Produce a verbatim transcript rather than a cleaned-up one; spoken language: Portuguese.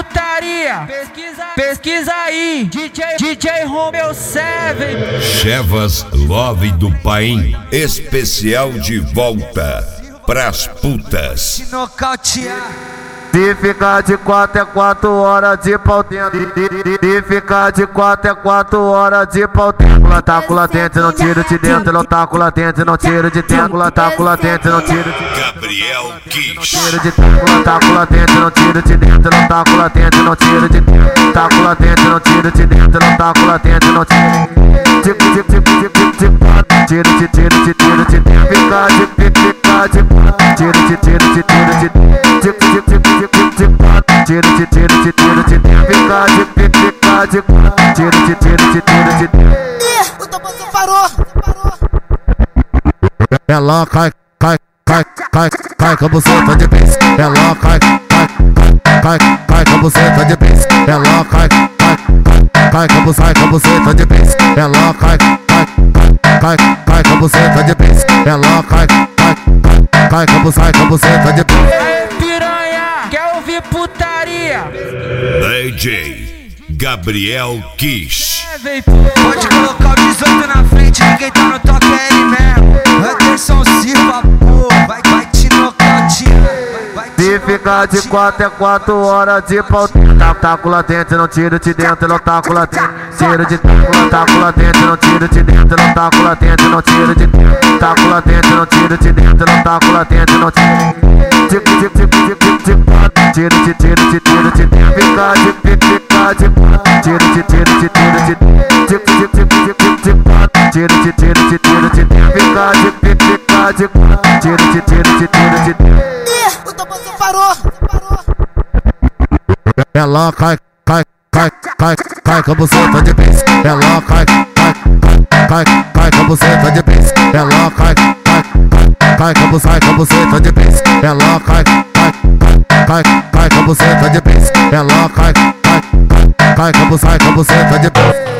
putaria, pesquisa, pesquisa aí, D J, D J Romeu Seven. Chevas Love do Paim, especial de volta pras putas. Se nocautear. Se ficar de quatro é quatro horas de pau dentro. Se ficar de quatro é quatro horas de pau dentro. Taco latente, não tiro de dentro. Não taco latente, não tiro de dentro. Taco latente, não tiro de Gabriel Kiss. Tiro de dentro, taco latente, não tiro de dentro. Não taco latente, não tiro de dentro. Taco latente, não tiro de dentro. Não taco latente, não tiro. Tipo, tipo, tipo, tipo, tipo. Tiro de tiro de tiro de dentro. Ficar de ficar de tiro de tiro de tiro de tipo, tipo, tipo. Tiro de tiro de tiro de fica de fica de tiro de tiro de tiro de Ih, o tambozão parou, parou. Ela cai, cai, cai, cai, cai com a buceta de pés. Ela cai, cai, cai, cai, cai com a buceta de pés. Ela cai, cai, cai, cai com a buceta, com a buceta de pés. Ela cai, cai, cai, cai com a buceta de pés. Ela cai, cai, cai com a buceta, com a buceta de pés. Aê, piranha, quer ouvir putaria? D J Gabriel Kiss. Pode colocar o dezoito na frente, ninguém tá no toque, é ele mesmo. Anderson Silva, pô, vai, vai te nocautear. Se ficar de quatro é quatro horas de pau. Taco latente, não tiro de dentro. Não taco latente, tiro de dentro. Taco latente, não tiro de dentro. Não taco latente, não tiro de dentro. Taco latente, não tiro de dentro. Não taco latente, não tiro. Tipo, tipo, tipo, tipo, tipo. Tiro de tiro de tiro de dentro. Fica de fica de tiro de tiro de tiro de tipo, tipo, tipo, tipo, tipo. Tiro de tiro de tiro de dentro. Fica de fica de tiro de tiro de tiro de Ih, o tambozão parou, parou. Ela cai, cai, cai, cai, cai com a buceta de pés. Ela cai, cai, cai, cai com a buceta de pés. Ela cai, cai, cai com a buceta, com a buceta de pés. Ela cai, cai, cai, cai com a buceta de pés. Ela cai, cai, cai com a buceta, com a buceta de pés.